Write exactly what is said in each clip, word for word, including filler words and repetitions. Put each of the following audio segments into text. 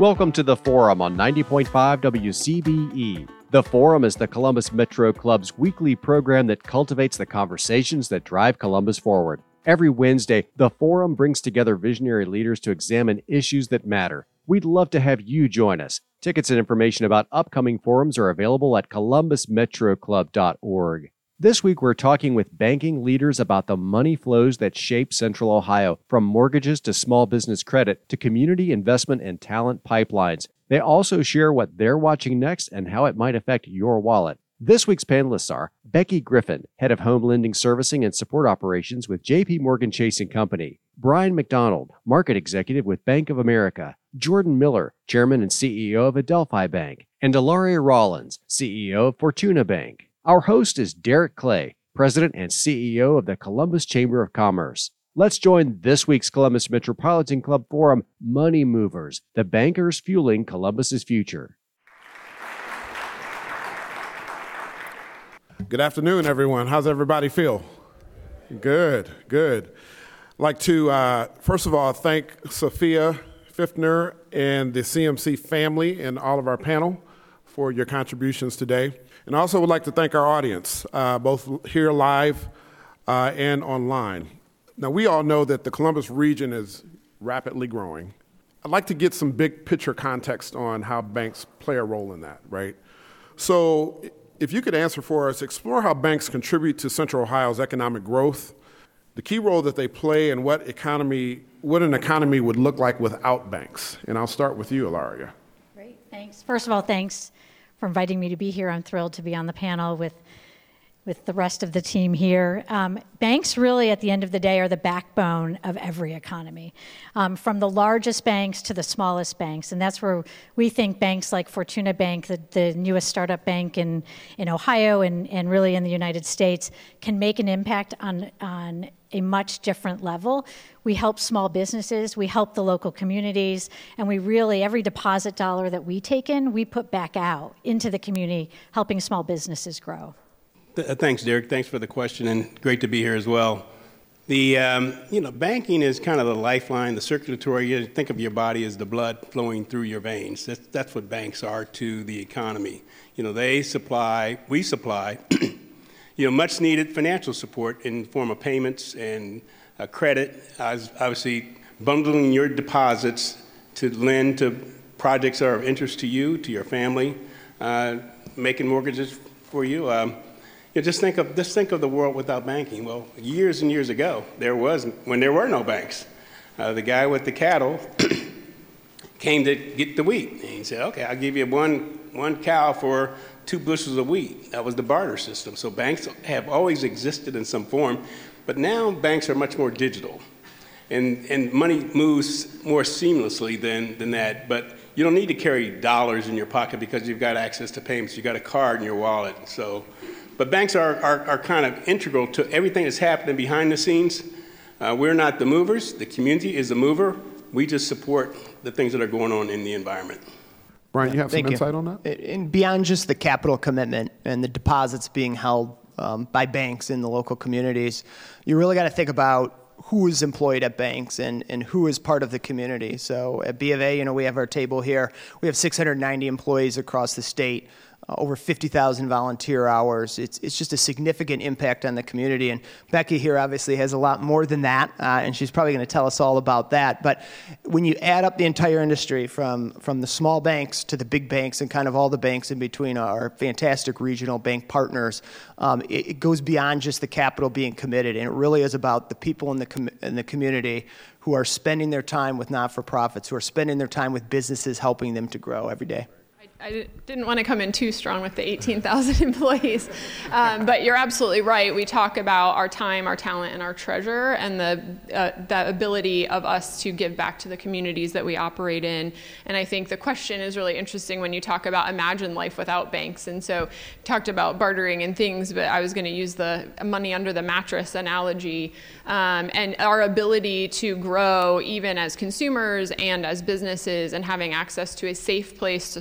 Welcome to The Forum on ninety point five W C B E. The Forum is the Columbus Metro Club's weekly program that cultivates the conversations that drive Columbus forward. Every Wednesday, The Forum brings together visionary leaders to examine issues that matter. We'd love to have you join us. Tickets and information about upcoming forums are available at columbus metro club dot org. This week, we're talking with banking leaders about the money flows that shape Central Ohio, from mortgages to small business credit to community investment and talent pipelines. They also share what they're watching next and how it might affect your wallet. This week's panelists are Becky Griffin, Head of Home Lending Servicing and Support Operations with J P Morgan Chase and Company, Brian McDonald, Market Executive with Bank of America, Jordan Miller, Chairman and C E O of Adelphi Bank, and Ilaria Rollins, C E O of Fortuna Bank. Our host is Derek Clay, President and C E O of the Columbus Chamber of Commerce. Let's join this week's Columbus Metropolitan Club Forum, Money Movers, the bankers fueling Columbus's future. Good afternoon, everyone. How's everybody feel? Good, good. I'd like to, uh, first of all, thank Sophia Fiftner and the C M C family and all of our panel for your contributions today. And I also would like to thank our audience, uh, both here live uh, and online. Now, we all know that the Columbus region is rapidly growing. I'd like to get some big picture context on how banks play a role in that, right? So if you could answer for us, explore how banks contribute to Central Ohio's economic growth, the key role that they play, and what economy, what an economy would look like without banks. And I'll start with you, Ilaria. Great, thanks. First of all, thanks for inviting me to be here. I'm thrilled to be on the panel with with the rest of the team here. Um, banks really, at the end of the day, are the backbone of every economy, um, from the largest banks to the smallest banks. And that's where we think banks like Fortuna Bank, the, the newest startup bank in, in Ohio and, and really in the United States, can make an impact on, on a much different level. We help small businesses, we help the local communities, and we really, every deposit dollar that we take in, we put back out into the community, helping small businesses grow. Thanks, Derek. Thanks for the question, and great to be here as well. The um, you know, banking is kind of the lifeline, the circulatory. You think of your body as the blood flowing through your veins. That's, that's what banks are to the economy. You know, they supply, we supply, you know, much needed financial support in the form of payments and uh, credit. As obviously, bundling your deposits to lend to projects that are of interest to you, to your family, uh, making mortgages for you. Um, You know, just think of just think of the world without banking. Well, years and years ago, there was when there were no banks. Uh, the guy with the cattle came to get the wheat, and he said, "Okay, I'll give you one one cow for two bushels of wheat." That was the barter system. So banks have always existed in some form, but now banks are much more digital, and and money moves more seamlessly than than that. But you don't need to carry dollars in your pocket because you've got access to payments. You've got a card in your wallet, so. But banks are, are, are kind of integral to everything that's happening behind the scenes. Uh, we're not the movers. The community is the mover. We just support the things that are going on in the environment. Brian, you have Thank some you. insight on that? And beyond just the capital commitment and the deposits being held um, by banks in the local communities, you really got to think about who is employed at banks and, and who is part of the community. So at B of A, you know, we have our table here. We have six hundred ninety employees across the state. Uh, over fifty thousand volunteer hours. It's it's just a significant impact on the community. And Becky here obviously has a lot more than that, uh, and she's probably going to tell us all about that. But when you add up the entire industry, from, from the small banks to the big banks and kind of all the banks in between, our fantastic regional bank partners, um, it, it goes beyond just the capital being committed. And it really is about the people in the com- in the community who are spending their time with not-for-profits, who are spending their time with businesses, helping them to grow every day. I didn't want to come in too strong with the eighteen thousand employees, um, but you're absolutely right. We talk about our time, our talent, and our treasure, and the uh, the ability of us to give back to the communities that we operate in. And I think the question is really interesting when you talk about imagine life without banks. And so talked about bartering and things, but I was going to use the money under the mattress analogy, um, and our ability to grow even as consumers and as businesses, and having access to a safe place to store our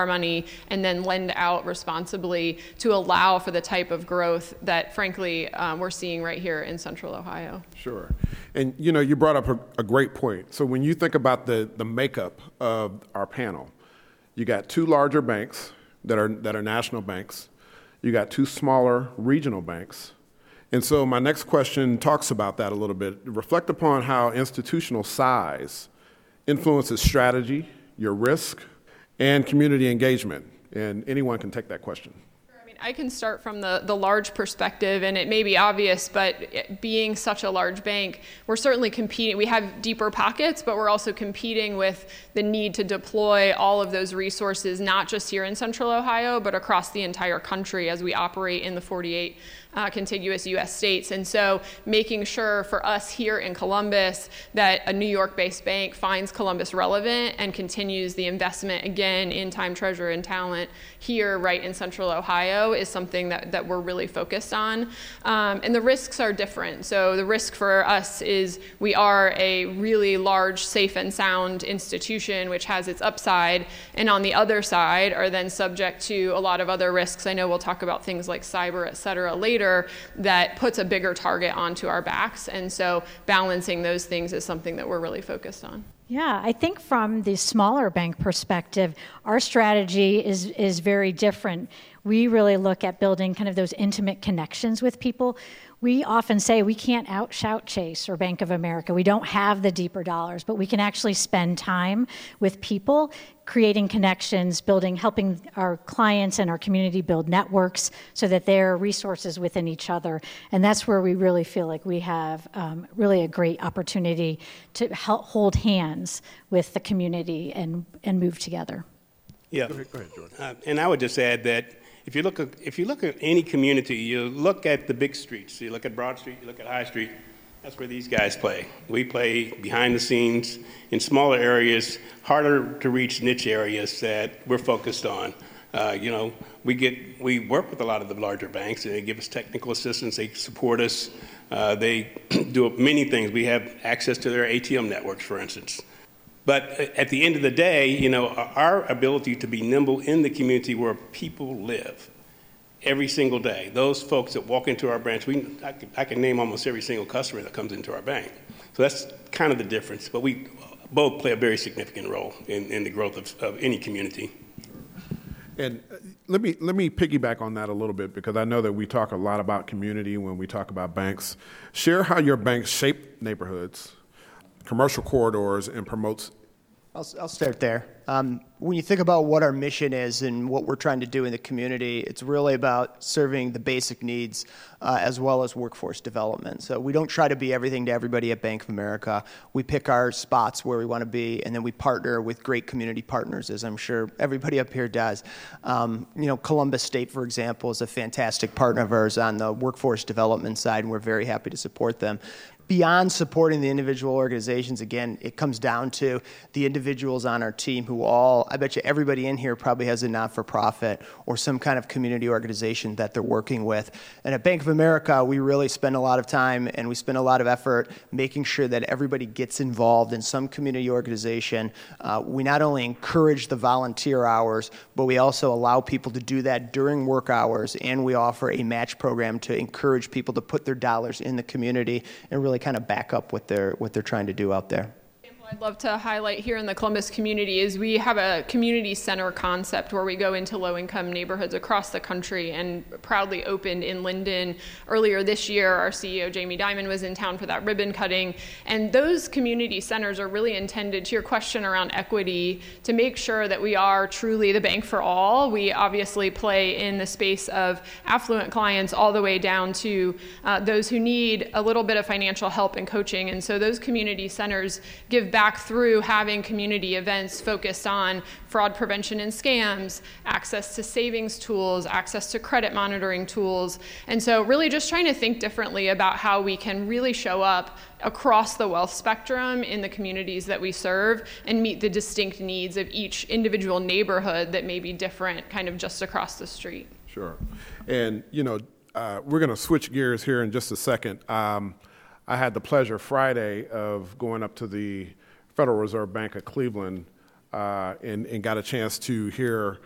our money and then lend out responsibly to allow for the type of growth that, frankly, um, we're seeing right here in Central Ohio. Sure. And, you know, you brought up a, a great point. So when you think about the, the makeup of our panel, you got two larger banks that are that are national banks. You got two smaller regional banks. And so my next question talks about that a little bit. Reflect upon how institutional size influences strategy, your risk, and community engagement. And anyone can take that question. I can start from the, the large perspective, and it may be obvious, but it, being such a large bank, we're certainly competing. We have deeper pockets, but we're also competing with the need to deploy all of those resources, not just here in Central Ohio, but across the entire country as we operate in the forty-eight uh, contiguous U S states. And so making sure for us here in Columbus that a New York-based bank finds Columbus relevant and continues the investment, again, in time, treasure, and talent here right in Central Ohio is something that, that we're really focused on. Um, and the risks are different. So the risk for us is we are a really large, safe and sound institution, which has its upside. And on the other side are then subject to a lot of other risks. I know we'll talk about things like cyber, et cetera, later, that puts a bigger target onto our backs. And so balancing those things is something that we're really focused on. Yeah, I think from the smaller bank perspective, our strategy is is very different. We really look at building kind of those intimate connections with people. We often say we can't outshout Chase or Bank of America. We don't have the deeper dollars, but we can actually spend time with people, creating connections, building, helping our clients and our community build networks so that they're resources within each other. And that's where we really feel like we have um, really a great opportunity to help hold hands with the community and, and move together. Yeah, Go ahead, go ahead, Jordan. Uh, and I would just add that If you look at if you look at any community, you look at the big streets. You look at Broad Street, you look at High Street. That's where these guys play. We play behind the scenes in smaller areas, harder to reach niche areas that we're focused on. Uh, you know, we get we work with a lot of the larger banks, and they give us technical assistance. They support us. Uh, they do many things. We have access to their A T M networks, for instance. But at the end of the day, you know, our ability to be nimble in the community where people live every single day, those folks that walk into our branch, we, I, can, I can name almost every single customer that comes into our bank. So that's kind of the difference. But we both play a very significant role in, in the growth of, of any community. And let me let me piggyback on that a little bit, because I know that we talk a lot about community when we talk about banks. Share how your banks shape neighborhoods, commercial corridors, and promotes. I'll, I'll start there. Um, when you think about what our mission is and what we're trying to do in the community, it's really about serving the basic needs uh, as well as workforce development. So we don't try to be everything to everybody at Bank of America. We pick our spots where we want to be, and then we partner with great community partners, as I'm sure everybody up here does. Um, you know, Columbus State, for example, is a fantastic partner of ours on the workforce development side, and we're very happy to support them. Beyond supporting the individual organizations, again, it comes down to the individuals on our team who all, I bet you everybody in here probably has a not-for-profit or some kind of community organization that they're working with. And at Bank of America, we really spend a lot of time and we spend a lot of effort making sure that everybody gets involved in some community organization. Uh, we not only encourage the volunteer hours, but we also allow people to do that during work hours, and we offer a match program to encourage people to put their dollars in the community and really kind of back up what they're what they're trying to do out there. I'd love to highlight here in the Columbus community is we have a community center concept where we go into low-income neighborhoods across the country, and proudly opened in Linden earlier this year. Our C E O, Jamie Dimon, was in town for that ribbon cutting. And those community centers are really intended, to your question around equity, to make sure that we are truly the bank for all. We obviously play in the space of affluent clients all the way down to uh, those who need a little bit of financial help and coaching. And so those community centers give back through having community events focused on fraud prevention and scams, access to savings tools, access to credit monitoring tools. And so really just trying to think differently about how we can really show up across the wealth spectrum in the communities that we serve and meet the distinct needs of each individual neighborhood that may be different kind of just across the street. Sure. And, you know, uh, we're going to switch gears here in just a second. Um, I had the pleasure Friday of going up to the Federal Reserve Bank of Cleveland uh, and, and got a chance to hear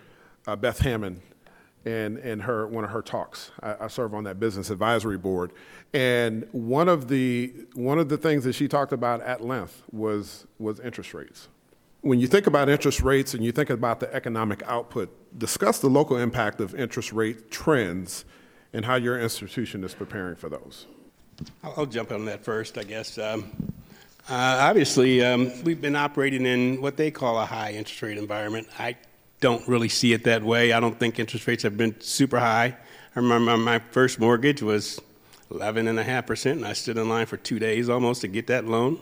uh, Beth Hammond in, in her, one of her talks. I, I serve on that business advisory board. And one of the, one of the things that she talked about at length was, was interest rates. When you think about interest rates and you think about the economic output, discuss the local impact of interest rate trends and how your institution is preparing for those. I'll jump on that first, I guess. Um, uh, obviously, um, we've been operating in what they call a high interest rate environment. I don't really see it that way. I don't think interest rates have been super high. I remember my first mortgage was eleven point five percent, and I stood in line for two days almost to get that loan.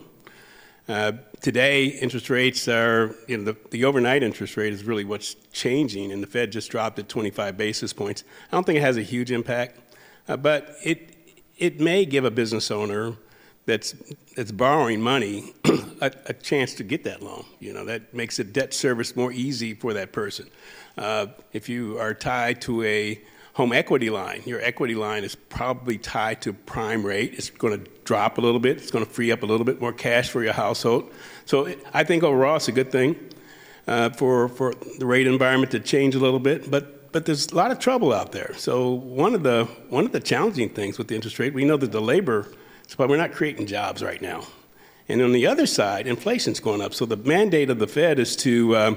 Uh, today, interest rates are, you know, the, the overnight interest rate is really what's changing, and the Fed just dropped it twenty-five basis points. I don't think it has a huge impact, uh, but it it may give a business owner that's that's borrowing money a, a chance to get that loan. You know, that makes the debt service more easy for that person. Uh, if you are tied to a home equity line, your equity line is probably tied to prime rate. It's going to drop a little bit. It's going to free up a little bit more cash for your household. So it, I think overall it's a good thing uh, for for the rate environment to change a little bit. But but there's a lot of trouble out there. So one of the one of the challenging things with the interest rate, we know that the labor, but we're not creating jobs right now. And on the other side, inflation's going up. So the mandate of the Fed is to um,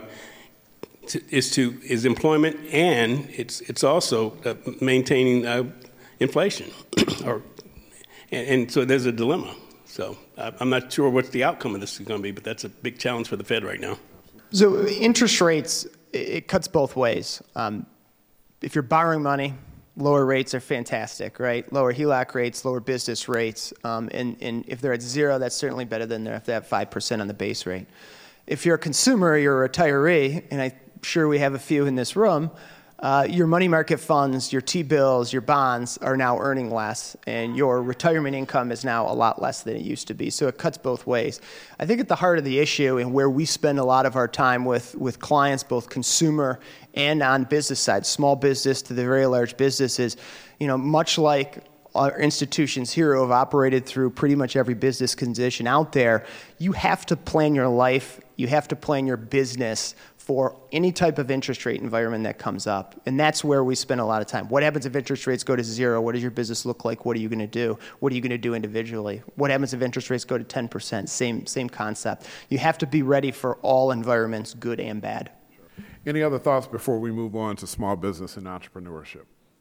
To, is to is employment, and it's it's also uh, maintaining uh, inflation, or and, and so there's a dilemma. So uh, I'm not sure what the outcome of this is going to be, but that's a big challenge for the Fed right now. So interest rates, it cuts both ways. Um, if you're borrowing money, lower rates are fantastic, right? Lower H E L O C rates, lower business rates, um, and and if they're at zero, that's certainly better than if they have five percent on the base rate. If you're a consumer, you're a retiree, and I. Sure, we have a few in this room. Uh, your money market funds, your T-bills, your bonds are now earning less, and your retirement income is now a lot less than it used to be. So it cuts both ways. I think at the heart of the issue, and where we spend a lot of our time with, with clients, both consumer and on business side, small business to the very large businesses, you know, much like our institutions here who have operated through pretty much every business condition out there, you have to plan your life, you have to plan your business for any type of interest rate environment that comes up. And that's where we spend a lot of time. What happens if interest rates go to zero? What does your business look like? What are you going to do? What are you going to do individually? What happens if interest rates go to ten percent? Same, same concept. You have to be ready for all environments, good and bad. Any other thoughts before we move on to small business and entrepreneurship?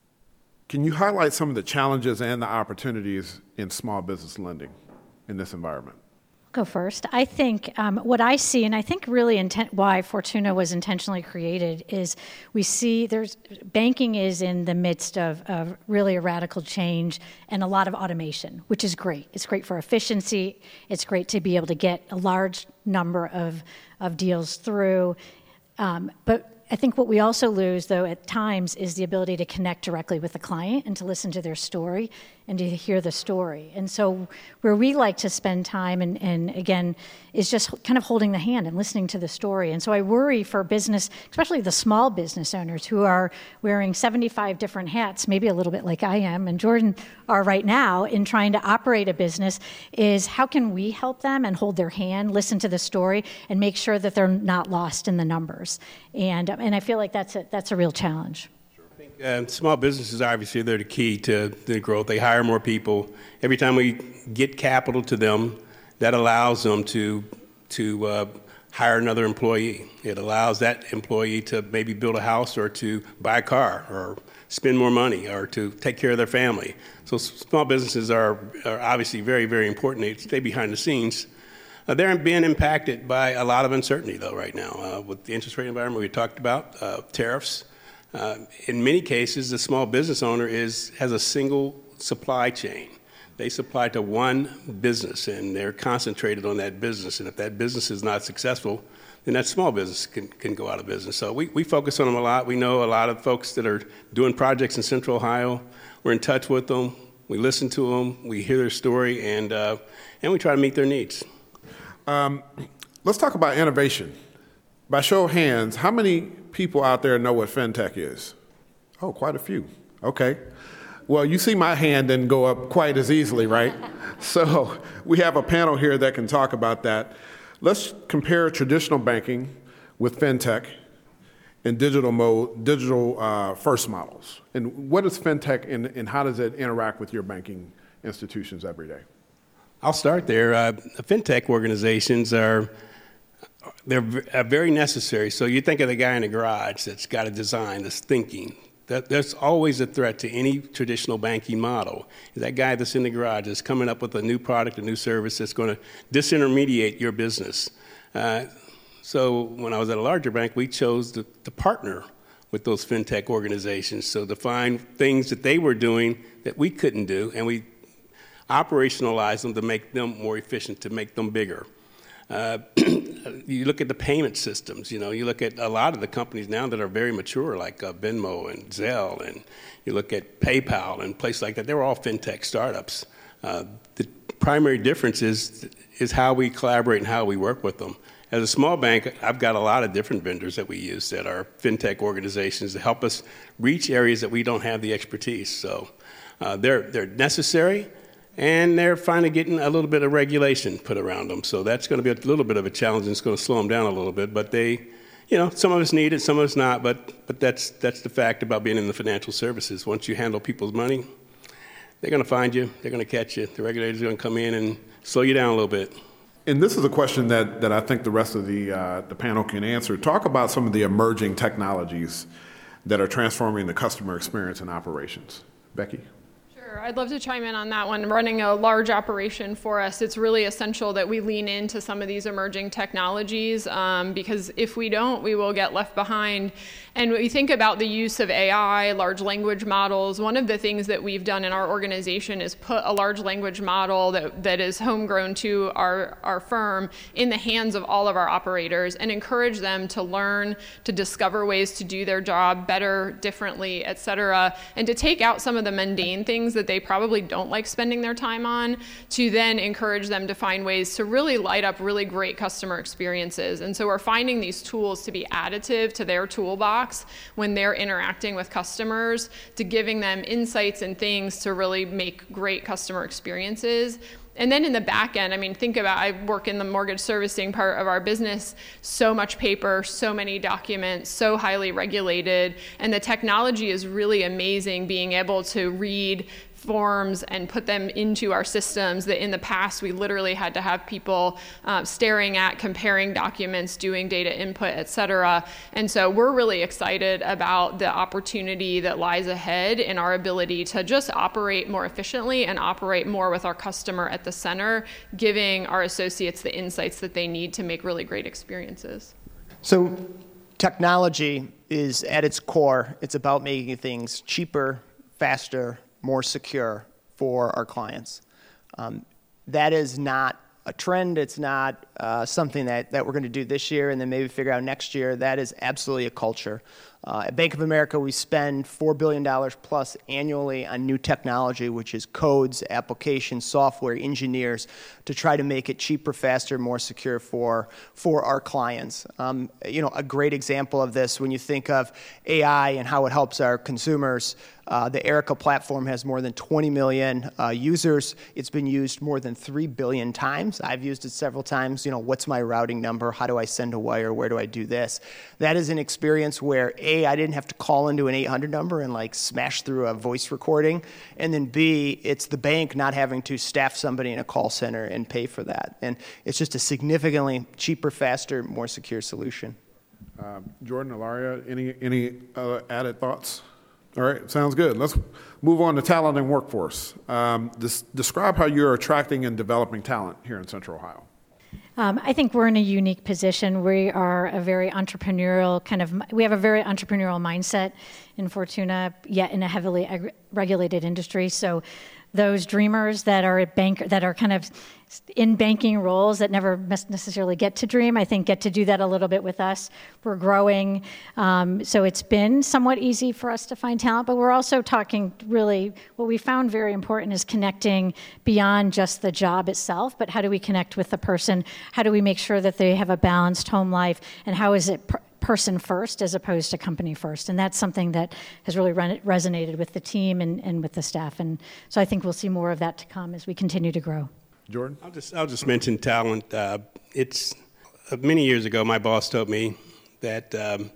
Can you highlight some of the challenges and the opportunities in small business lending in this environment? Go first. I think um, what I see, and I think really intent, why Fortuna was intentionally created, is we see there's banking is in the midst of, of really a radical change and a lot of automation, which is great. It's great for efficiency. It's great to be able to get a large number of, of deals through. Um, but I think what we also lose, though, at times is the ability to connect directly with the client and to listen to their story and to hear the story. And so where we like to spend time, and, and again, is just kind of holding the hand and listening to the story. And so I worry for business, especially the small business owners who are wearing seventy-five different hats, maybe a little bit like I am and Jordan are right now in trying to operate a business, is how can we help them and hold their hand, listen to the story, and make sure that they're not lost in the numbers. And and I feel like that's a, that's a real challenge. Uh, small businesses, obviously, they're the key to the growth. They hire more people. Every time we get capital to them, that allows them to to uh, hire another employee. It allows that employee to maybe build a house or to buy a car or spend more money or to take care of their family. So small businesses are, are obviously very, very important. They stay behind the scenes. Uh, they're being impacted by a lot of uncertainty, though, right now. Uh, with the interest rate environment we talked about, uh, tariffs. Uh, in many cases, the small business owner is has a single supply chain. They supply to one business, and they're concentrated on that business. And if that business is not successful, then that small business can, can go out of business. So we, we focus on them a lot. We know a lot of folks that are doing projects in Central Ohio. We're in touch with them. We listen to them. We hear their story, and uh, and we try to meet their needs. Um, let's talk about innovation. By show of hands, how many people out there know what FinTech is? Oh, quite a few. Okay. Well, you see my hand didn't go up quite as easily, right? So we have a panel here that can talk about that. Let's compare traditional banking with FinTech and digital mode, digital uh, first models. And what is fintech, and, and how does it interact with your banking institutions every day? I'll start there. Uh, fintech organizations are they're very necessary. So you think of the guy in the garage that's got a design, that's thinking. That, that's always a threat to any traditional banking model. That guy that's in the garage is coming up with a new product, a new service that's going to disintermediate your business. Uh, so when I was at a larger bank, we chose to, to partner with those fintech organizations, so to find things that they were doing that we couldn't do, and we operationalize them to make them more efficient, to make them bigger. Uh, you look at the payment systems, you know, you look at a lot of the companies now that are very mature, like uh, Venmo and Zelle, and you look at PayPal and places like that. They were all fintech startups. Uh, the primary difference is, is how we collaborate and how we work with them. As a small bank, I've got a lot of different vendors that we use that are fintech organizations to help us reach areas that we don't have the expertise. So uh, they're, they're necessary. And they're finally getting a little bit of regulation put around them. So that's going to be a little bit of a challenge, and it's going to slow them down a little bit. But they, you know, some of us need it, some of us not. But but that's that's the fact about being in the financial services. Once you handle people's money, they're going to find you. They're going to catch you. The regulators are going to come in and slow you down a little bit. And this is a question that, that I think the rest of the uh, the panel can answer. Talk about some of the emerging technologies that are transforming the customer experience and operations. Becky? I'd love to chime in on that one. Running a large operation for us, it's really essential that we lean into some of these emerging technologies um, because if we don't, we will get left behind. And when we think about the use of A I, large language models, one of the things that we've done in our organization is put a large language model that, that is homegrown to our, our firm in the hands of all of our operators and encourage them to learn, to discover ways to do their job better, differently, et cetera, and to take out some of the mundane things that they probably don't like spending their time on, to then encourage them to find ways to really light up really great customer experiences. And so we're finding these tools to be additive to their toolbox when they're interacting with customers, to giving them insights and things to really make great customer experiences. And then in the back end, I mean, think about, I work in the mortgage servicing part of our business, so much paper, so many documents, so highly regulated, and the technology is really amazing, being able to read forms and put them into our systems that in the past we literally had to have people uh, staring at, comparing documents, doing data input, et cetera. And so we're really excited about the opportunity that lies ahead in our ability to just operate more efficiently and operate more with our customer at the center, giving our associates the insights that they need to make really great experiences. So technology is at its core, it's about making things cheaper, faster, more secure for our clients. Um, that is not a trend. It's not uh, something that, that we're going to do this year and then maybe figure out next year. That is absolutely a culture. Uh, at Bank of America, we spend four billion dollars plus annually on new technology, which is codes, applications, software, engineers, to try to make it cheaper, faster, more secure for, for our clients. Um, you know, a great example of this, when you think of A I and how it helps our consumers, uh, the Erica platform has more than twenty million uh, users. It's been used more than three billion times. I've used it several times. You know, what's my routing number? How do I send a wire? Where do I do this? That is an experience where A, I didn't have to call into an eight hundred number and like smash through a voice recording. And then B, it's the bank not having to staff somebody in a call center and pay for that. And it's just a significantly cheaper, faster, more secure solution. Uh, Jordan, Ilaria, any, any uh, added thoughts? All right, sounds good. Let's move on to talent and workforce. Um, this, describe how you're attracting and developing talent here in Central Ohio. Um, I think we're in a unique position. We are a very entrepreneurial kind of, we have a very entrepreneurial mindset in Fortuna, yet in a heavily ag- regulated industry. So those dreamers that are at bank, that are kind of in banking roles that never necessarily get to dream, I think get to do that a little bit with us. We're growing. Um, so it's been somewhat easy for us to find talent, but we're also talking really, what we found very important is connecting beyond just the job itself, but how do we connect with the person? How do we make sure that they have a balanced home life? And how is it per- person first as opposed to company first? And that's something that has really re- resonated with the team and, and with the staff. And so I think we'll see more of that to come as we continue to grow. Jordan? I'll just, I'll just mention talent. Uh, it's uh, many years ago, my boss told me that um,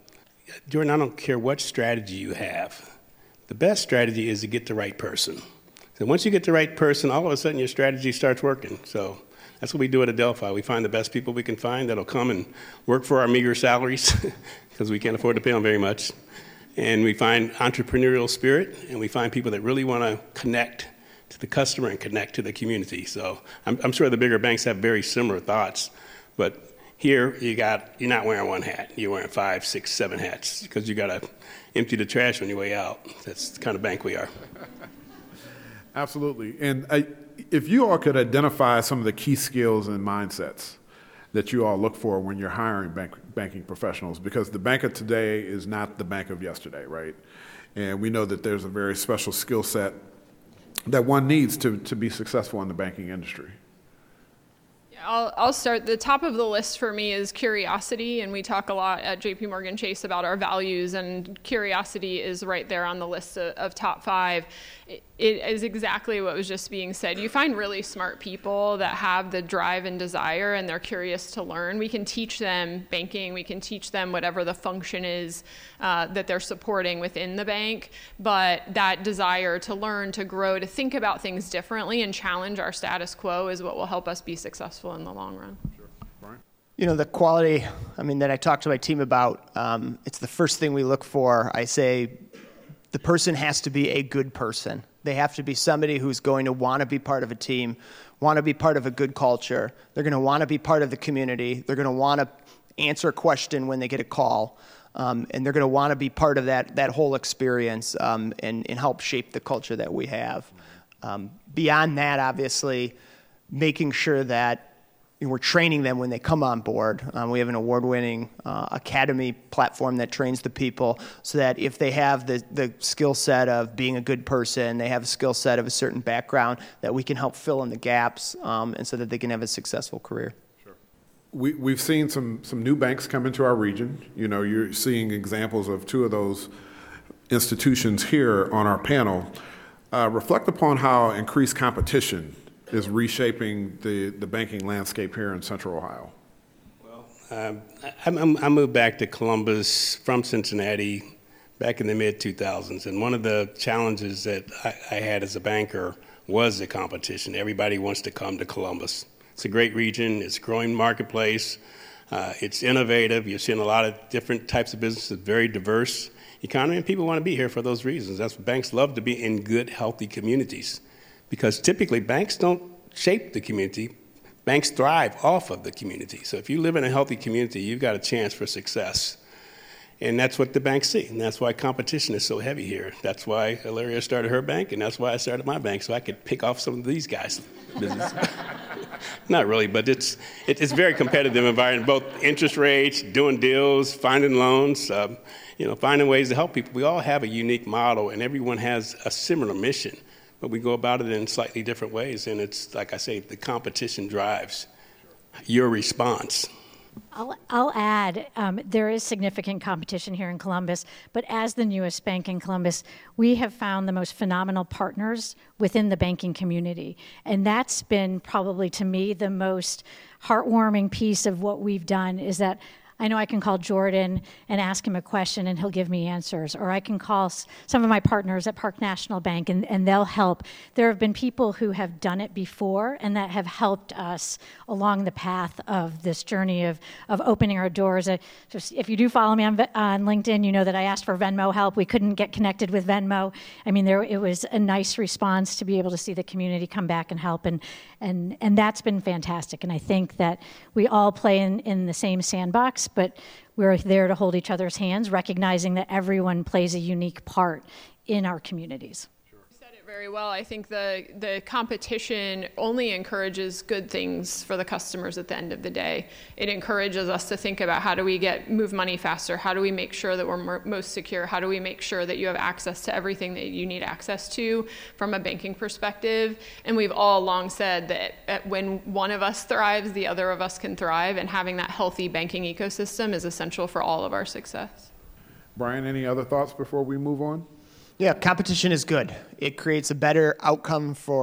Jordan, I don't care what strategy you have. The best strategy is to get the right person. So once you get the right person, all of a sudden your strategy starts working. So that's what we do at Adelphi. We find the best people we can find that'll come and work for our meager salaries because we can't afford to pay them very much. And we find entrepreneurial spirit, and we find people that really want to connect to the customer and connect to the community. So I'm, I'm sure the bigger banks have very similar thoughts, but here you got, you're not wearing one hat. You're wearing five, six, seven hats because you got to empty the trash on your way out. That's the kind of bank we are. Absolutely. And I, if you all could identify some of the key skills and mindsets that you all look for when you're hiring bank, banking professionals, because the bank of today is not the bank of yesterday, right? And we know that there's a very special skill set that one needs to, to be successful in the banking industry. I'll, I'll start. The top of the list for me is curiosity, and we talk a lot at J P Morgan Chase about our values, and curiosity is right there on the list of, of top five. It, it is exactly what was just being said. You find really smart people that have the drive and desire, and they're curious to learn. We can teach them banking. We can teach them whatever the function is uh, that they're supporting within the bank, but that desire to learn, to grow, to think about things differently and challenge our status quo is what will help us be successful in the long run. Sure. Brian? You know, the quality, I mean, that I talked to my team about, um, it's the first thing we look for. I say the person has to be a good person. They have to be somebody who's going to want to be part of a team, want to be part of a good culture. They're going to want to be part of the community. They're going to want to answer a question when they get a call. Um, and they're going to want to be part of that that whole experience um, and, and help shape the culture that we have. Um, beyond that, obviously, making sure that you know, we're training them when they come on board. Um, we have an award-winning uh, academy platform that trains the people so that if they have the, the skill set of being a good person, they have a skill set of a certain background, that we can help fill in the gaps um, and so that they can have a successful career. Sure. We, we've seen some, some new banks come into our region. You know, you're seeing examples of two of those institutions here on our panel. Uh, reflect upon how increased competition is reshaping the, the banking landscape here in Central Ohio. Well, um, I, I moved back to Columbus from Cincinnati back in the mid two thousands, and one of the challenges that I, I had as a banker was the competition. Everybody wants to come to Columbus. It's a great region. It's a growing marketplace. Uh, it's innovative. You're seeing a lot of different types of businesses, very diverse economy, and people want to be here for those reasons. That's what banks love, to be in good, healthy communities. Because typically banks don't shape the community, banks thrive off of the community. So if you live in a healthy community, you've got a chance for success. And that's what the banks see, and that's why competition is so heavy here. That's why Ilaria started her bank, and that's why I started my bank, so I could pick off some of these guys' business. Not really, but it's it, it's very competitive environment, both interest rates, doing deals, finding loans, um, you know, finding ways to help people. We all have a unique model, and everyone has a similar mission. But we go about it in slightly different ways, and it's, like I say, the competition drives your response. I'll, I'll add, um, there is significant competition here in Columbus, but as the newest bank in Columbus, we have found the most phenomenal partners within the banking community. And that's been probably, to me, the most heartwarming piece of what we've done, is that I know I can call Jordan and ask him a question and he'll give me answers. Or I can call s- some of my partners at Park National Bank and, and they'll help. There have been people who have done it before and that have helped us along the path of this journey of, of opening our doors. Uh, just, if you do follow me on, on LinkedIn, you know that I asked for Venmo help. We couldn't get connected with Venmo. I mean, there it was a nice response to be able to see the community come back and help. And, and, and that's been fantastic. And I think that we all play in, in the same sandbox, but we're there to hold each other's hands, recognizing that everyone plays a unique part in our communities. You said it very well. I think the, the competition only encourages good things for the customers at the end of the day. It encourages us to think about how do we get move money faster? How do we make sure that we're more, most secure? How do we make sure that you have access to everything that you need access to from a banking perspective? And we've all long said that when one of us thrives, the other of us can thrive, and having that healthy banking ecosystem is essential for all of our success. Brian, any other thoughts before we move on? Yeah, competition is good. It creates a better outcome for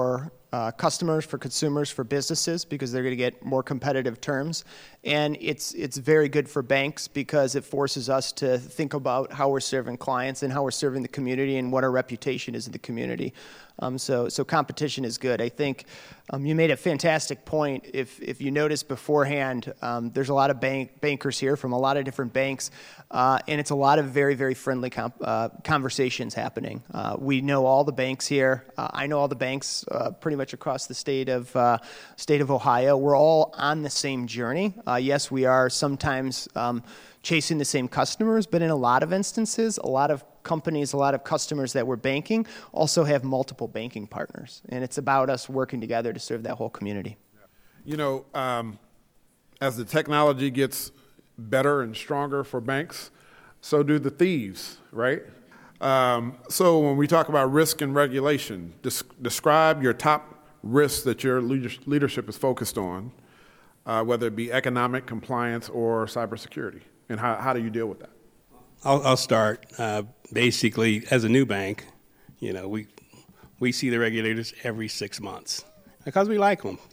uh, customers, for consumers, for businesses, because they're going to get more competitive terms. And it's it's very good for banks because it forces us to think about how we're serving clients and how we're serving the community and what our reputation is in the community. Um, so so competition is good. I think um, you made a fantastic point. If if you notice beforehand, um, there's a lot of bank bankers here from a lot of different banks, uh, and it's a lot of very, very friendly comp, uh, conversations happening. Uh, we know all the banks here. Uh, I know all the banks uh, pretty much across the state of uh, state of Ohio. We're all on the same journey. Uh, yes, we are sometimes um, chasing the same customers, but in a lot of instances, a lot of companies, a lot of customers that we're banking also have multiple banking partners. And it's about us working together to serve that whole community. You know, um, as the technology gets better and stronger for banks, so do the thieves, right? Um, so when we talk about risk and regulation, des- describe your top risks that your leadership is focused on, uh, whether it be economic, compliance, or cybersecurity, and how, how do you deal with that? I'll, I'll start. Uh, basically, as a new bank, you know, we we see the regulators every six months because we like them.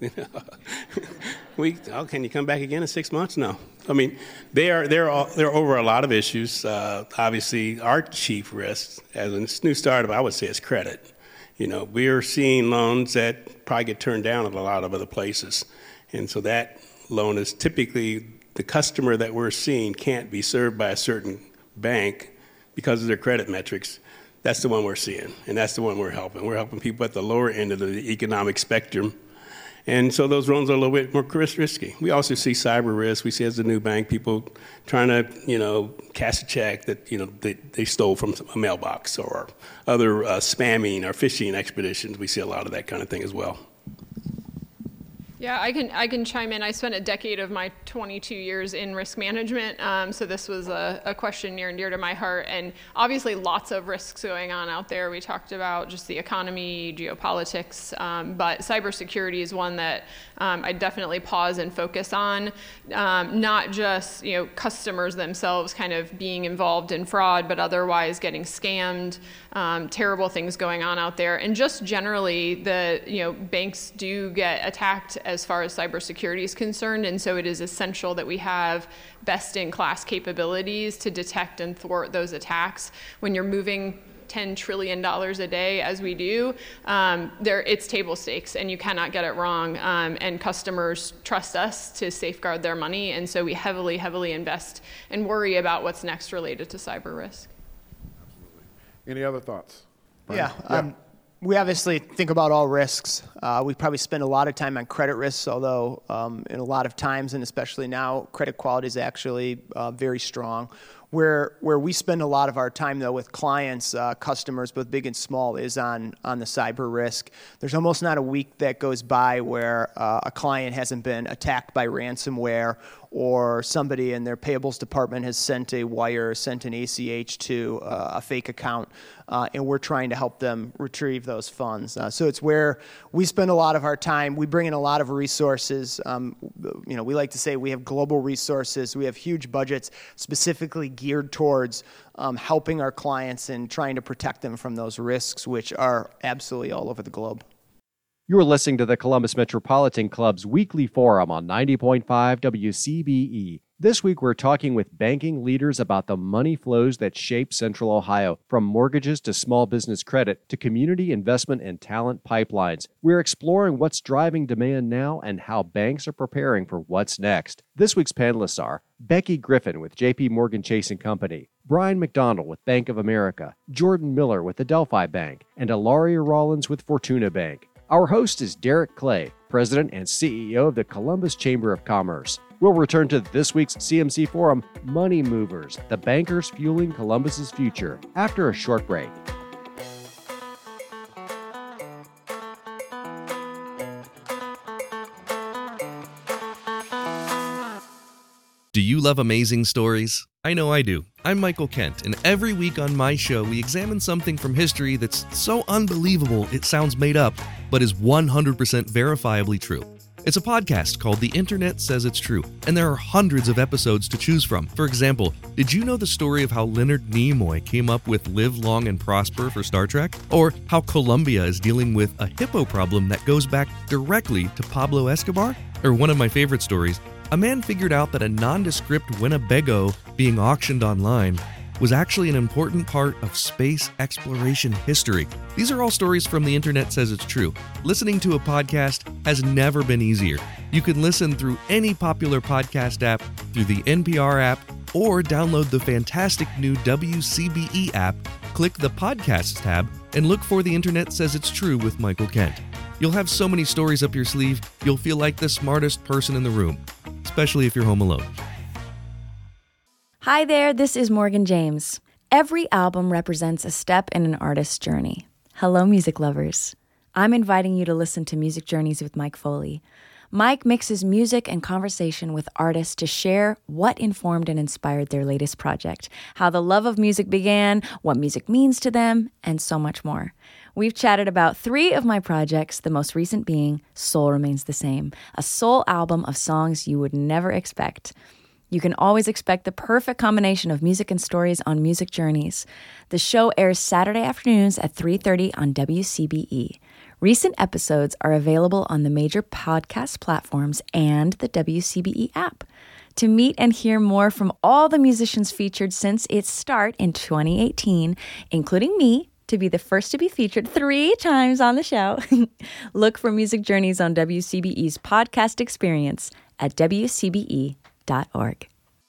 we oh, can you come back again in six months? No. I mean, they are they're all, they're over a lot of issues. Uh, obviously, our chief risk as a new startup, I would say, is credit. You know, we are seeing loans that probably get turned down at a lot of other places, and so that loan is typically the customer that we're seeing can't be served by a certain bank because of their credit metrics. That's the one we're seeing, and that's the one we're helping. We're helping people at the lower end of the economic spectrum, and so those loans are a little bit more risky. We also see cyber risk. We see as a new bank people trying to, you know, cash a check that, you know, they, they stole from a mailbox, or other uh, spamming or phishing expeditions. We see a lot of that kind of thing as well. Yeah, I can I can chime in. I spent a decade of my twenty-two years in risk management, um, so this was a, a question near and dear to my heart. And obviously, lots of risks going on out there. We talked about just the economy, geopolitics, um, but cybersecurity is one that um, I definitely pause and focus on. Um, not just, you know, customers themselves kind of being involved in fraud, but otherwise getting scammed. Um, terrible things going on out there, and just generally, the you know banks do get attacked as far as cybersecurity is concerned, and so it is essential that we have best-in-class capabilities to detect and thwart those attacks. When you're moving ten trillion dollars a day, as we do, um, there it's table stakes, and you cannot get it wrong. Um, and customers trust us to safeguard their money, and so we heavily, heavily invest and worry about what's next related to cyber risk. Any other thoughts? Yeah, yeah. Um, we obviously think about all risks. Uh, we probably spend a lot of time on credit risks, although um, in a lot of times, and especially now, credit quality is actually uh, very strong. Where where we spend a lot of our time, though, with clients, uh, customers, both big and small, is on, on the cyber risk. There's almost not a week that goes by where uh, a client hasn't been attacked by ransomware, or somebody in their payables department has sent a wire, sent an A C H to uh, a fake account, uh, and we're trying to help them retrieve those funds. Uh, so it's where we spend a lot of our time. We bring in a lot of resources. Um, you know, we like to say we have global resources. We have huge budgets specifically geared towards um, helping our clients and trying to protect them from those risks, which are absolutely all over the globe. You're listening to the Columbus Metropolitan Club's weekly forum on ninety point five W C B E. This week, we're talking with banking leaders about the money flows that shape Central Ohio, from mortgages to small business credit to community investment and talent pipelines. We're exploring what's driving demand now and how banks are preparing for what's next. This week's panelists are Becky Griffin with J P Morgan Chase and Company, Brian McDonald with Bank of America, Jordan Miller with the Delphi Bank, and Ilaria Rollins with Fortuna Bank. Our host is Derek Clay, President and C E O of the Columbus Chamber of Commerce. We'll return to this week's C M C Forum, Money Movers, the bankers fueling Columbus's future, after a short break. Do you love amazing stories? I know I do. I'm Michael Kent, and every week on my show, we examine something from history that's so unbelievable it sounds made up, but is one hundred percent verifiably true. It's a podcast called The Internet Says It's True, and there are hundreds of episodes to choose from. For example, did you know the story of how Leonard Nimoy came up with Live Long and Prosper for Star Trek? Or how Colombia is dealing with a hippo problem that goes back directly to Pablo Escobar? Or one of my favorite stories, a man figured out that a nondescript Winnebago being auctioned online was actually an important part of space exploration history. These are all stories from The Internet Says It's True. Listening to a podcast has never been easier. You can listen through any popular podcast app, through the N P R app, or download the fantastic new W C B E app, click the Podcasts tab, and look for The Internet Says It's True with Michael Kent. You'll have so many stories up your sleeve, you'll feel like the smartest person in the room, especially if you're home alone. Hi there, this is Morgan James. Every album represents a step in an artist's journey. Hello, music lovers. I'm inviting you to listen to Music Journeys with Mike Foley. Mike mixes music and conversation with artists to share what informed and inspired their latest project, how the love of music began, what music means to them, and so much more. We've chatted about three of my projects, the most recent being Soul Remains the Same, a soul album of songs you would never expect. You can always expect the perfect combination of music and stories on Music Journeys. The show airs Saturday afternoons at three thirty on W C B E. Recent episodes are available on the major podcast platforms and the W C B E app. To meet and hear more from all the musicians featured since its start in twenty eighteen, including me, to be the first to be featured three times on the show, look for Music Journeys on W C B E's podcast experience at W C B E dot org.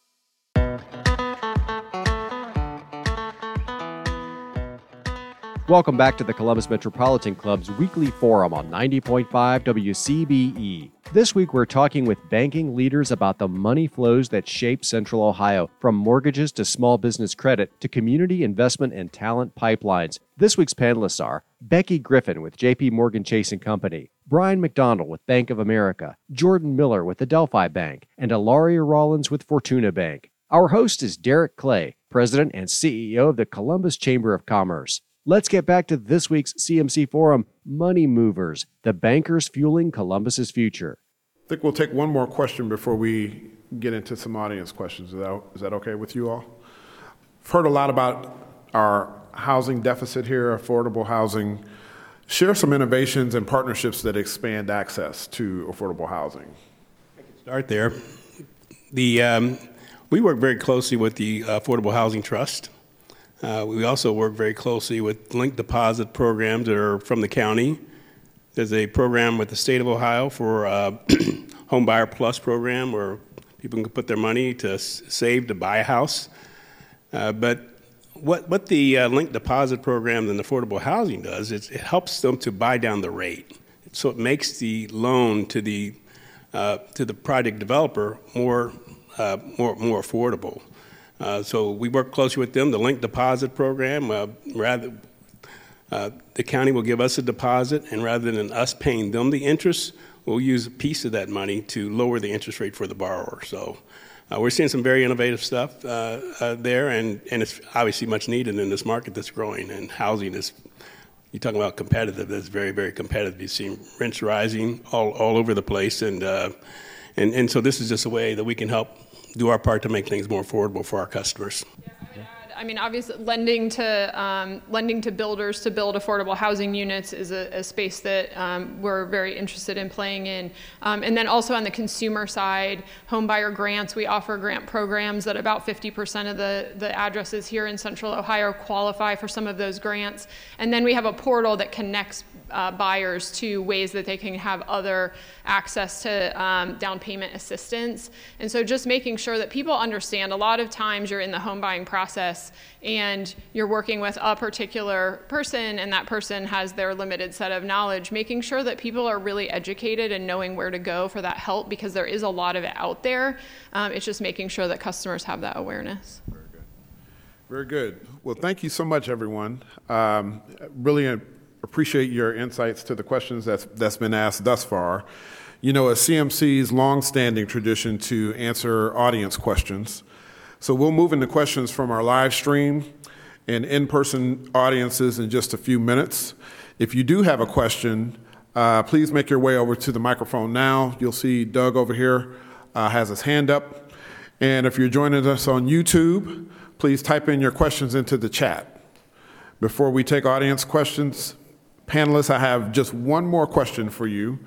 Welcome back to the Columbus Metropolitan Club's weekly forum on ninety point five W C B E. This week we're talking with banking leaders about the money flows that shape Central Ohio, from mortgages to small business credit to community investment and talent pipelines. This week's panelists are Becky Griffin with J P Morgan Chase and Company, Brian McDonald with Bank of America, Jordan Miller with the Delphi Bank, and Ilaria Rollins with Fortuna Bank. Our host is Derek Clay, President and C E O of the Columbus Chamber of Commerce. Let's get back to this week's C M C Forum, Money Movers, the bankers fueling Columbus's future. I think we'll take one more question before we get into some audience questions. Is that, is that okay with you all? I've heard a lot about our housing deficit here, affordable housing. Share some innovations and partnerships that expand access to affordable housing. I can start there. The, um, we work very closely with the Affordable Housing Trust. Uh, we also work very closely with linked deposit programs that are from the county. There's a program with the state of Ohio for uh, Home Buyer Plus program where people can put their money to s- save to buy a house. Uh, but what what the uh, linked deposit program and affordable housing does is it helps them to buy down the rate. So it makes the loan to the uh, to the project developer more uh, more more affordable. Uh, so we work closely with them. The linked deposit program, uh, rather. Uh, the county will give us a deposit, and rather than us paying them the interest, we'll use a piece of that money to lower the interest rate for the borrower. So uh, we're seeing some very innovative stuff uh, uh, there, and, and it's obviously much needed in this market that's growing. And housing is, you're talking about competitive, that's very, very competitive. You've seen rents rising all, all over the place, and, uh, and, and so this is just a way that we can help do our part to make things more affordable for our customers. Yeah, I would add, I mean, obviously, lending to um, lending to builders to build affordable housing units is a, a space that um, we're very interested in playing in. Um, and then also on the consumer side, home buyer grants. We offer grant programs that about fifty percent of the, the addresses here in Central Ohio qualify for some of those grants. And then we have a portal that connects uh, buyers to ways that they can have other access to um, down payment assistance. And so just making sure that people understand, a lot of times you're in the home buying process and you're working with a particular person, and that person has their limited set of knowledge, making sure that people are really educated and knowing where to go for that help, because there is a lot of it out there. Um, it's just making sure that customers have that awareness. Very good. Very good. Well, thank you so much, everyone. Um, really appreciate your insights to the questions that's, that's been asked thus far. You know, it's C M C's longstanding tradition to answer audience questions. So we'll move into questions from our live stream and in-person audiences in just a few minutes. If you do have a question, Uh, please make your way over to the microphone now. You'll see Doug over here uh, has his hand up. And if you're joining us on YouTube, please type in your questions into the chat. Before we take audience questions, panelists, I have just one more question for you.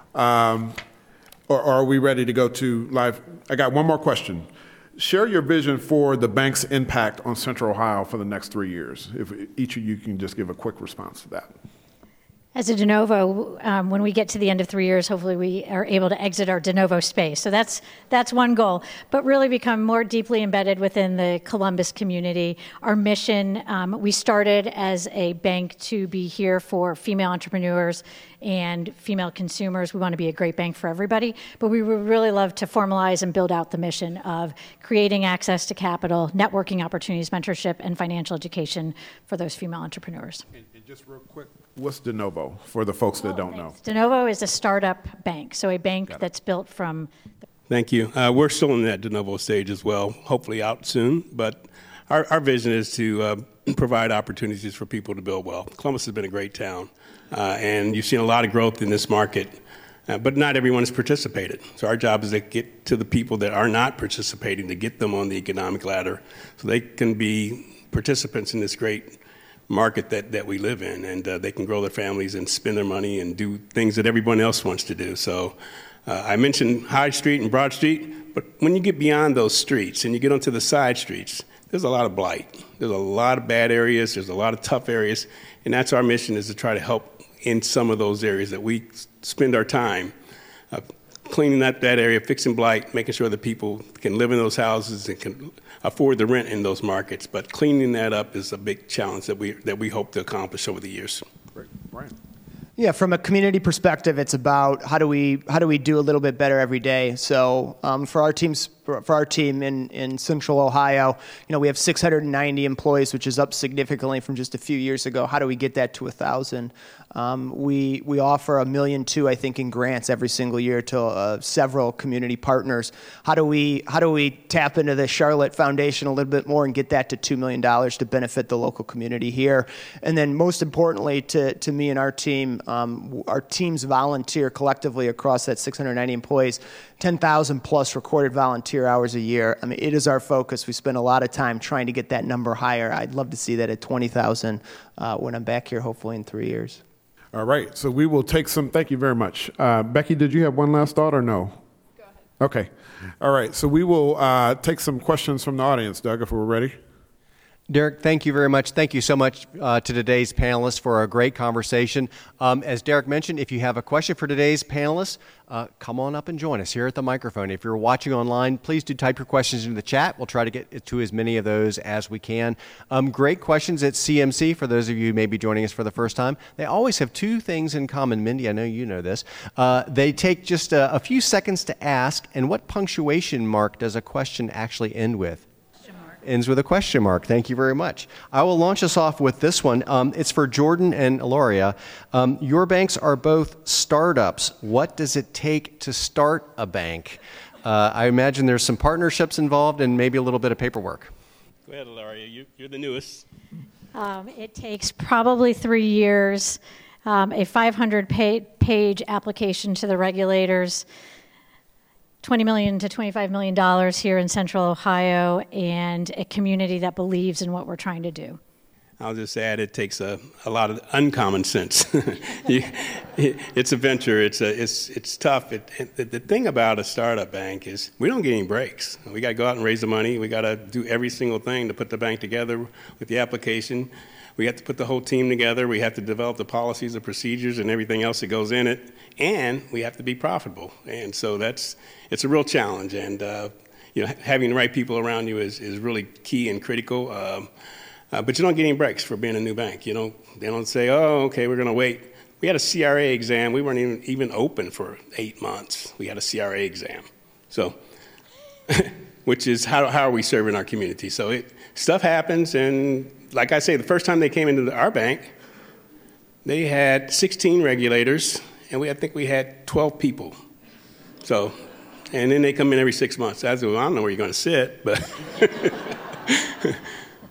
Um, or, or are we ready to go to live? I got one more question. Share your vision for the bank's impact on Central Ohio for the next three years. If each of you can just give a quick response to that. As a de novo, um, when we get to the end of three years, hopefully we are able to exit our de novo space. So that's that's one goal, but really become more deeply embedded within the Columbus community. Our mission, um, we started as a bank to be here for female entrepreneurs and female consumers. We want to be a great bank for everybody, but we would really love to formalize and build out the mission of creating access to capital, networking opportunities, mentorship, and financial education for those female entrepreneurs. And, and just real quick, what's de novo for the folks that don't know? De novo is a startup bank, so a bank that's built from... The Thank you. Uh, we're still in that de novo stage as well, hopefully out soon, but our, our vision is to uh, provide opportunities for people to build wealth. Columbus has been a great town, uh, and you've seen a lot of growth in this market, uh, but not everyone has participated. So our job is to get to the people that are not participating, to get them on the economic ladder so they can be participants in this great market that, that we live in, and uh, they can grow their families and spend their money and do things that everyone else wants to do. So uh, I mentioned High Street and Broad Street, but when you get beyond those streets and you get onto the side streets, there's a lot of blight. There's a lot of bad areas. There's a lot of tough areas, and that's our mission, is to try to help in some of those areas that we spend our time uh, cleaning up that area, fixing blight, making sure that people can live in those houses and can afford the rent in those markets. But cleaning that up is a big challenge that we that we hope to accomplish over the years. Great. Brian. Yeah, from a community perspective, it's about how do we how do we do a little bit better every day. So um, for our teams, for our team in, in Central Ohio, you know, we have six hundred ninety employees, which is up significantly from just a few years ago. How do we get that to a thousand? Um, we we offer a million two, I think, in grants every single year to uh, several community partners. How do we how do we tap into the Charlotte Foundation a little bit more and get that to two million dollars to benefit the local community here? And then most importantly, to to me and our team, um, our teams volunteer collectively across that six hundred ninety employees, ten thousand plus recorded volunteer hours a year. I mean, it is our focus. We spend a lot of time trying to get that number higher. I'd love to see that at twenty thousand uh, when I'm back here, hopefully in three years. All right, so we will take some, thank you very much. Uh, Becky, did you have one last thought or no? Go ahead. Okay, all right, so we will uh, take some questions from the audience, Doug, if we're ready. Derek, thank you very much. Thank you so much uh, to today's panelists for a great conversation. Um, as Derek mentioned, if you have a question for today's panelists, uh, come on up and join us here at the microphone. If you're watching online, please do type your questions into the chat. We'll try to get to as many of those as we can. Um, great questions at C M C, for those of you who may be joining us for the first time. They always have two things in common. Mindy, I know you know this. Uh, they take just a, a few seconds to ask, and what punctuation mark does a question actually end with? Ends with a question mark. Thank you very much. I will launch us off with this one. Um, it's for Jordan and Eloria. Um, your banks are both startups. What does it take to start a bank? Uh, I imagine there's some partnerships involved and maybe a little bit of paperwork. Go ahead, Eloria. You, you're the newest. Um, it takes probably three years, um, a five hundred page application to the regulators, twenty million to twenty-five million dollars here in Central Ohio, and a community that believes in what we're trying to do. I'll just add, it takes a, a lot of uncommon sense. you, it's a venture. It's a, it's it's tough. It, it, the thing about a startup bank is we don't get any breaks. We got to go out and raise the money. We got to do every single thing to put the bank together with the application. We have to put the whole team together. We have to develop the policies, the procedures, and everything else that goes in it. And we have to be profitable. And so that's it's a real challenge. And uh, you know, having the right people around you is, is really key and critical. Um, uh, but you don't get any breaks for being a new bank. You don't. They don't say, "Oh, okay, we're going to wait." We had a C R A exam. We weren't even even open for eight months. We had a C R A exam. So, which is how how are we serving our community? So it stuff happens, and like I say, the first time they came into the, our bank, they had sixteen regulators, and we I think we had twelve people. So, and then they come in every six months. I said, well, I don't know where you're going to sit, but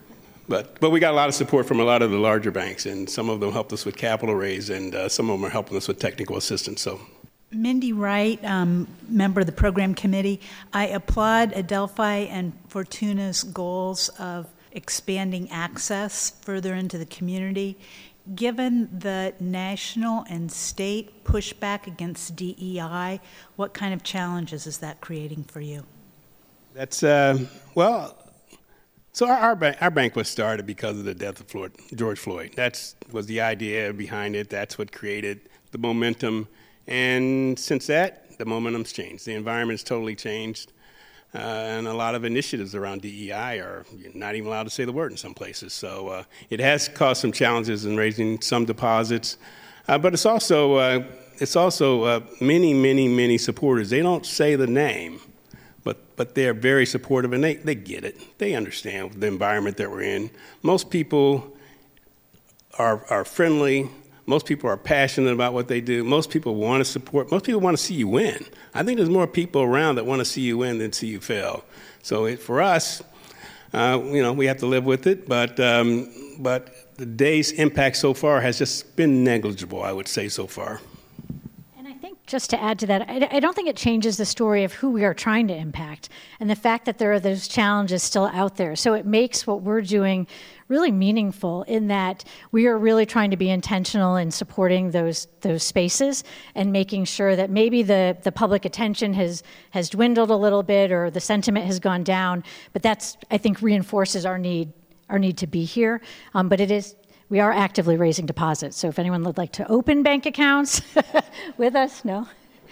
But but we got a lot of support from a lot of the larger banks, and some of them helped us with capital raise, and uh, some of them are helping us with technical assistance. So, Mindy Wright, um, member of the program committee. I applaud Adelphi and Fortuna's goals of expanding access further into the community. Given the national and state pushback against D E I, what kind of challenges is that creating for you? That's, uh, well, so our, our, bank, our bank was started because of the death of Floyd, George Floyd. That was the idea behind it. That's what created the momentum. And since that, the momentum's changed. The environment's totally changed. Uh, and a lot of initiatives around D E I are not even allowed to say the word in some places. So uh, it has caused some challenges in raising some deposits. Uh, but it's also, uh, it's also uh, many, many, many supporters. They don't say the name, but, but they're very supportive, and they, they get it. They understand the environment that we're in. Most people are, are friendly. Most people are passionate about what they do. Most people want to support. Most people want to see you win. I think there's more people around that want to see you win than see you fail. So it, for us, uh, you know, we have to live with it. But um, but the day's impact so far has just been negligible, I would say, so far. And I think just to add to that, I, I don't think it changes the story of who we are trying to impact and the fact that there are those challenges still out there. So it makes what we're doing really meaningful in that we are really trying to be intentional in supporting those those spaces and making sure that maybe the, the public attention has has dwindled a little bit or the sentiment has gone down, but that's, I think, reinforces our need our need to be here. Um, but it is we are actively raising deposits. So if anyone would like to open bank accounts with us, no,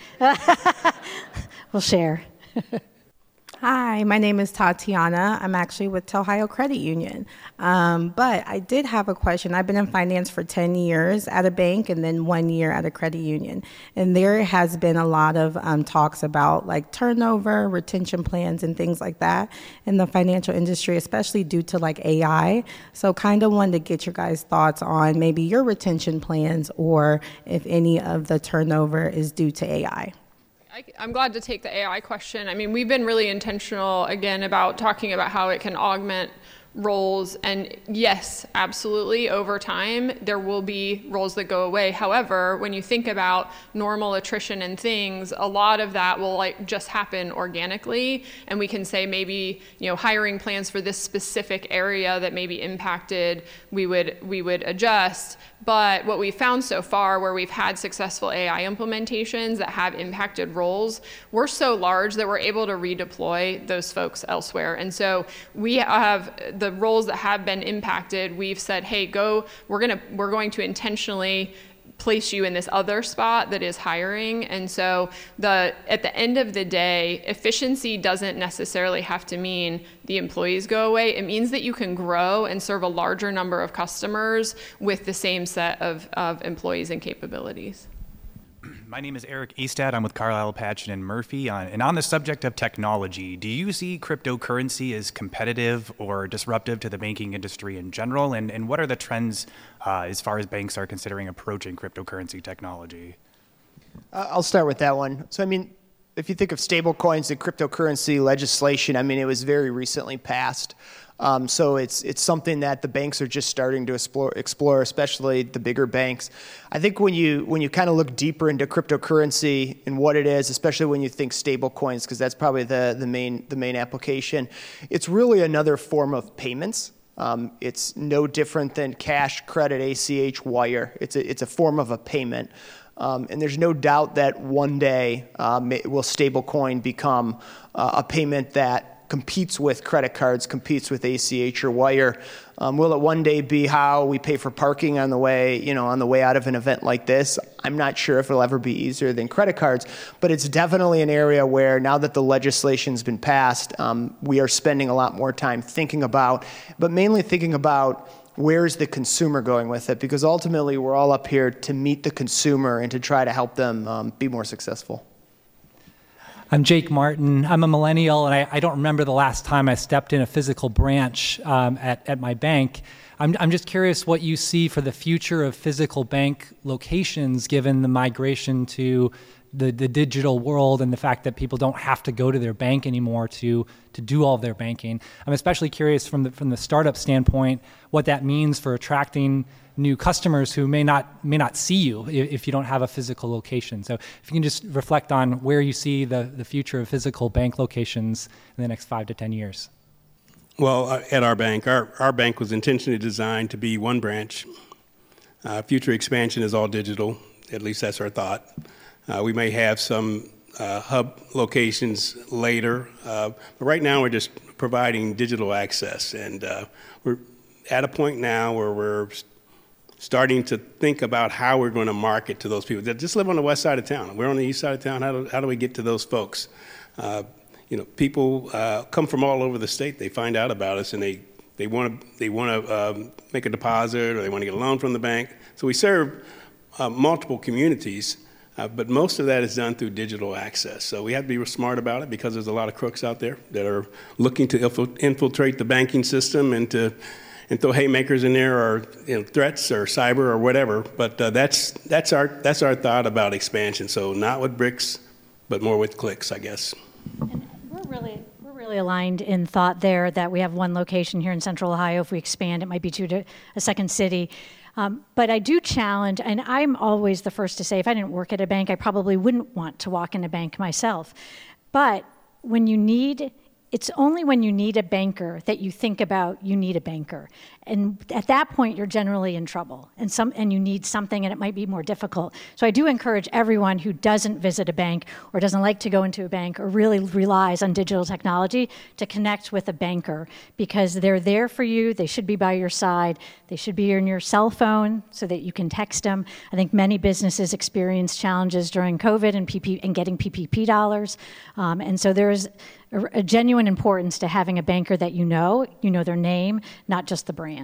we'll share. Hi, my name is Tatiana. I'm actually with Ohio Credit Union. Um, but I did have a question. I've been in finance for ten years at a bank and then one year at a credit union. And there has been a lot of um, talks about like turnover, retention plans, and things like that in the financial industry, especially due to like A I. So kind of wanted to get your guys' thoughts on maybe your retention plans or if any of the turnover is due to A I. I, I'm glad to take the A I question. I mean, we've been really intentional, again, about talking about how it can augment roles. And yes, absolutely, over time, there will be roles that go away. However, when you think about normal attrition and things, a lot of that will like just happen organically. And we can say maybe, you know, hiring plans for this specific area that may be impacted, we would, we would adjust. But what we've found so far where we've had successful A I implementations that have impacted roles, we're so large that we're able to redeploy those folks elsewhere. And so we have the roles that have been impacted, we've said, hey, go, we're gonna, we're going to intentionally place you in this other spot that is hiring. And so the at the end of the day, efficiency doesn't necessarily have to mean the employees go away. It means that you can grow and serve a larger number of customers with the same set of, of employees and capabilities. My name is Eric Astad. I'm with Carlisle, Patchen, and Murphy. Uh, and on the subject of technology, do you see cryptocurrency as competitive or disruptive to the banking industry in general? And, and what are the trends uh, as far as banks are considering approaching cryptocurrency technology? Uh, I'll start with that one. So, I mean, if you think of stable coins and cryptocurrency legislation, I mean, it was very recently passed. Um, so it's it's something that the banks are just starting to explore, explore, especially the bigger banks. I think when you when you kind of look deeper into cryptocurrency and what it is, especially when you think stable coins, because that's probably the, the main the main application, it's really another form of payments. Um, it's no different than cash, credit, A C H, wire. It's a, it's a form of a payment. Um, and there's no doubt that one day um, it will stablecoin become uh, a payment that competes with credit cards, competes with A C H or wire. Um, will it one day be how we pay for parking on the way, you know, on the way out of an event like this? I'm not sure if it'll ever be easier than credit cards, but it's definitely an area where now that the legislation's been passed, um, we are spending a lot more time thinking about, but mainly thinking about where's the consumer going with it? Because ultimately we're all up here to meet the consumer and to try to help them um, be more successful. I'm Jake Martin. I'm a millennial, and I, I don't remember the last time I stepped in a physical branch um, at, at my bank. I'm, I'm just curious what you see for the future of physical bank locations given the migration to the, the digital world and the fact that people don't have to go to their bank anymore to to do all of their banking. I'm especially curious from the from the startup standpoint what that means for attracting new customers who may not may not see you if, if you don't have a physical location. So if you can just reflect on where you see the, the future of physical bank locations in the next five to ten years. Well, uh, at our bank, our, our bank was intentionally designed to be one branch. Uh, future expansion is all digital. At least that's our thought. Uh, we may have some uh, hub locations later, uh, but right now we're just providing digital access. And uh, we're at a point now where we're starting to think about how we're going to market to those people that just live on the west side of town. We're on the east side of town. How do, how do we get to those folks? Uh, you know, people uh, come from all over the state. They find out about us, and they they want to they want to um, make a deposit, or they want to get a loan from the bank. So we serve uh, multiple communities, uh, but most of that is done through digital access. So we have to be smart about it because there's a lot of crooks out there that are looking to infiltrate the banking system and to and throw haymakers in there, or you know, threats, or cyber, or whatever. But uh, that's that's our that's our thought about expansion. So not with bricks, but more with clicks, I guess. And we're really we're really aligned in thought there that we have one location here in Central Ohio. If we expand, it might be to a second city. Um, but I do challenge, and I'm always the first to say, if I didn't work at a bank, I probably wouldn't want to walk in a bank myself. But when you need It's only when you need a banker that you think about you need a banker. And at that point, you're generally in trouble, and some and you need something, and it might be more difficult. So I do encourage everyone who doesn't visit a bank or doesn't like to go into a bank or really relies on digital technology to connect with a banker, because they're there for you. They should be by your side. They should be in your cell phone so that you can text them. I think many businesses experienced challenges during COVID and P P and getting P P P dollars. Um, and so there's a, a genuine importance to having a banker that you know, you know their name, not just the brand.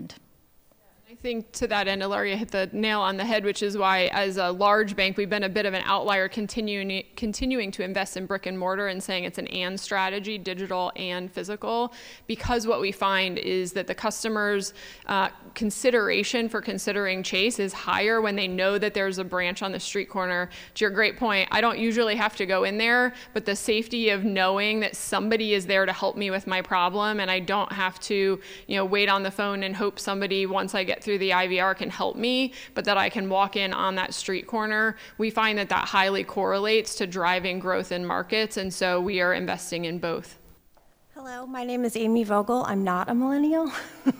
I think to that end, Ilaria hit the nail on the head, which is why as a large bank, we've been a bit of an outlier continuing continuing to invest in brick and mortar and saying it's an and strategy, digital and physical, because what we find is that the customer's uh, consideration for considering Chase is higher when they know that there's a branch on the street corner. To your great point, I don't usually have to go in there, but the safety of knowing that somebody is there to help me with my problem, and I don't have to, you know, wait on the phone and hope somebody, once I get through the I V R, can help me, but that I can walk in on that street corner. We find that that highly correlates to driving growth in markets, and so we are investing in both. Hello, my name is Amy Vogel. I'm not a millennial.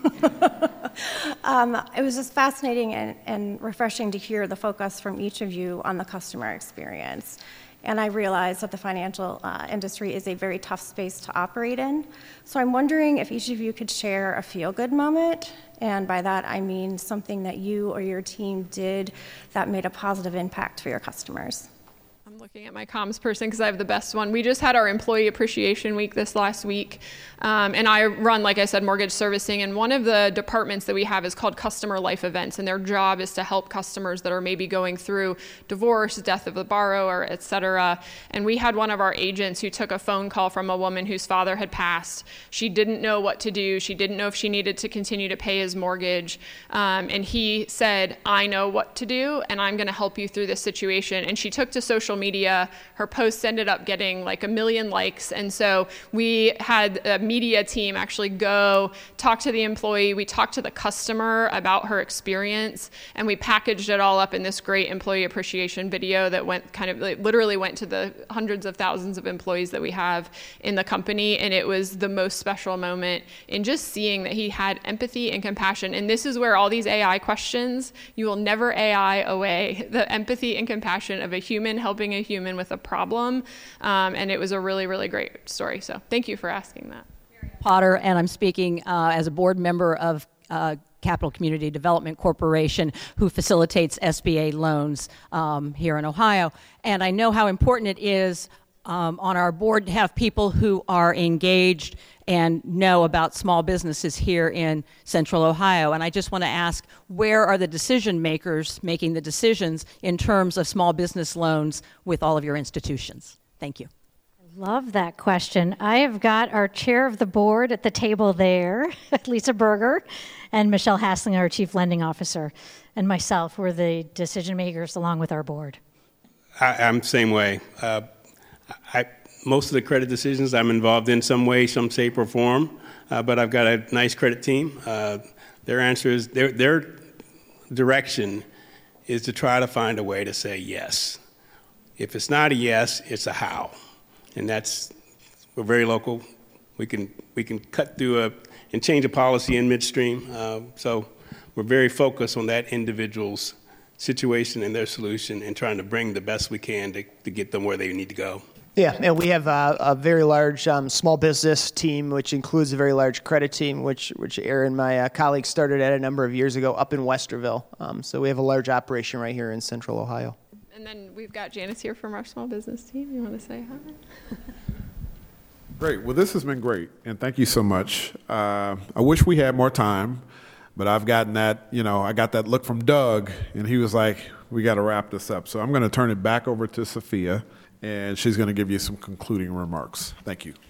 um, it was just fascinating and, and refreshing to hear the focus from each of you on the customer experience. And I realize that the financial uh, industry is a very tough space to operate in. So I'm wondering if each of you could share a feel-good moment. And by that, I mean something that you or your team did that made a positive impact for your customers. I'm looking at my comms person because I have the best one. We just had our Employee Appreciation Week this last week. Um, and I run, like I said, mortgage servicing. And one of the departments that we have is called Customer Life Events. And their job is to help customers that are maybe going through divorce, death of the borrower, et cetera. And we had one of our agents who took a phone call from a woman whose father had passed. She didn't know what to do. She didn't know if she needed to continue to pay his mortgage. Um, and he said, I know what to do, and I'm going to help you through this situation. And she took to social media. Her posts ended up getting like a million likes. And so we had a media team actually go talk to the employee. We talked to the customer about her experience, and we packaged it all up in this great employee appreciation video that went kind of like, literally went to the hundreds of thousands of employees that we have in the company. And it was the most special moment in just seeing that he had empathy and compassion. And this is where all these A I questions, you will never A I away the empathy and compassion of a human helping a human with a problem. Um, and it was a really, really great story. So thank you for asking that. Potter, and I'm speaking uh, as a board member of uh, Capital Community Development Corporation, who facilitates S B A loans um, here in Ohio. And I know how important it is um, on our board to have people who are engaged and know about small businesses here in Central Ohio. And I just want to ask, where are the decision makers making the decisions in terms of small business loans with all of your institutions? Thank you. Love that question. I have got our chair of the board at the table there, Lisa Berger, and Michelle Hasslinger, our chief lending officer, and myself were the decision makers along with our board. I, I'm the same way. Uh, I, most of the credit decisions I'm involved in some way, some shape or form, uh, but I've got a nice credit team. Uh, their answer is, their, their direction is to try to find a way to say yes. If it's not a yes, it's a how. And that's, we're very local. We can, we can cut through a, and change a policy in midstream. Uh, so we're very focused on that individual's situation and their solution and trying to bring the best we can to, to get them where they need to go. Yeah, and we have a, a very large um, small business team, which includes a very large credit team, which which Aaron, my uh, colleague, started at a number of years ago up in Westerville. Um, so we have a large operation right here in Central Ohio. And then we've got Janice here from our small business team. You want to say hi? Great. Well, this has been great, and thank you so much. Uh, I wish we had more time, but I've gotten that, you know, I got that look from Doug, and he was like, we got to wrap this up. So I'm going to turn it back over to Sophia, and she's going to give you some concluding remarks. Thank you.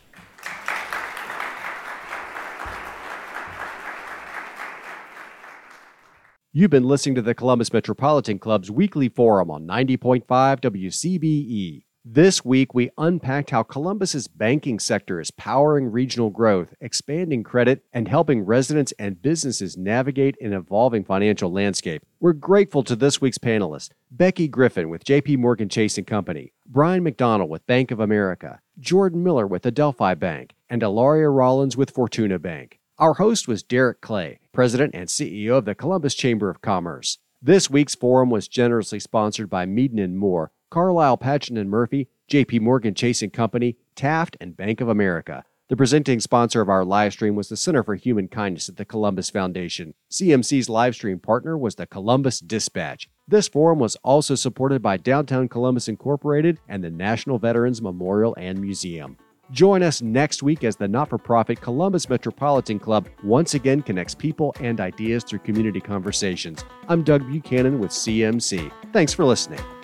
You've been listening to the Columbus Metropolitan Club's weekly forum on ninety point five W C B E. This week, we unpacked how Columbus's banking sector is powering regional growth, expanding credit, and helping residents and businesses navigate an evolving financial landscape. We're grateful to this week's panelists, Becky Griffin with J P Morgan Chase and Company, Brian McDonald with Bank of America, Jordan Miller with Adelphi Bank, and Ilaria Rollins with Fortuna Bank. Our host was Derek Clay, President and C E O of the Columbus Chamber of Commerce. This week's forum was generously sponsored by Meaden and Moore, Carlisle, Patchen and Murphy, J P Morgan Chase and Company, Taft, and Bank of America. The presenting sponsor of our live stream was the Center for Human Kindness at the Columbus Foundation. C M C's live stream partner was the Columbus Dispatch. This forum was also supported by Downtown Columbus Incorporated and the National Veterans Memorial and Museum. Join us next week as the not-for-profit Columbus Metropolitan Club once again connects people and ideas through community conversations. I'm Doug Buchanan with C M C. Thanks for listening.